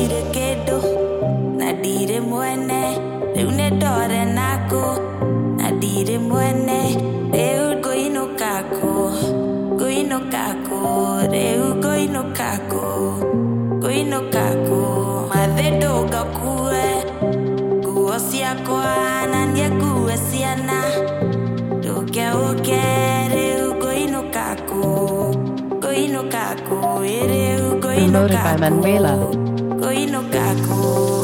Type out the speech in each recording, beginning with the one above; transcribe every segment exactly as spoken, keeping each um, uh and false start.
ndire kedo nadire mwene une dore nako nadire mwene eu goino kako goino kako eu goino kako goino kako mavedo gakue guosia kwa nanye guesiana doke oke eu goino kako goino kako eu goino Promoted by Manuela. goino kako.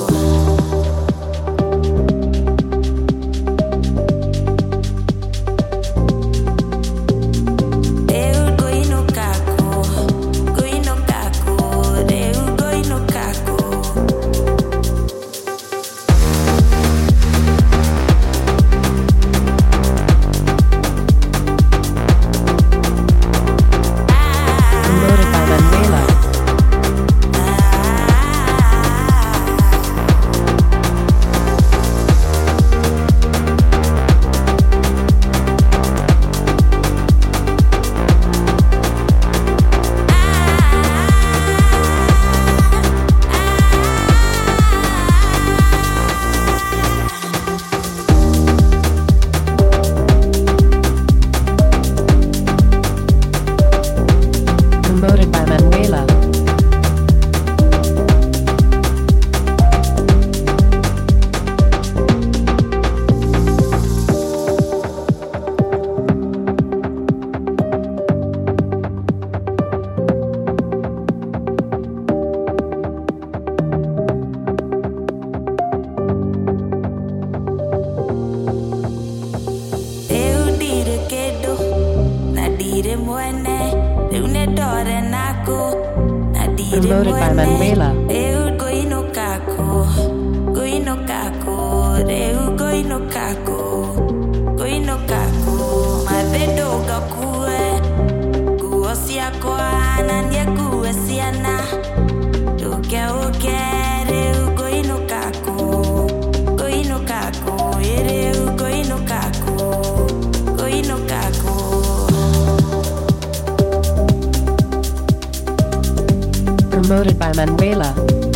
Promoted by Manuela. Eu dire kedo nadire mwene une dore nako nadire Promoted by mwene Manuela. eu goino kako goino kako eu goino kako goino kako mavedo gakue guosia kwa nanye guesiana doke oke eu goino kako goino kako eu goino kako goino kako. Promoted by Manuela.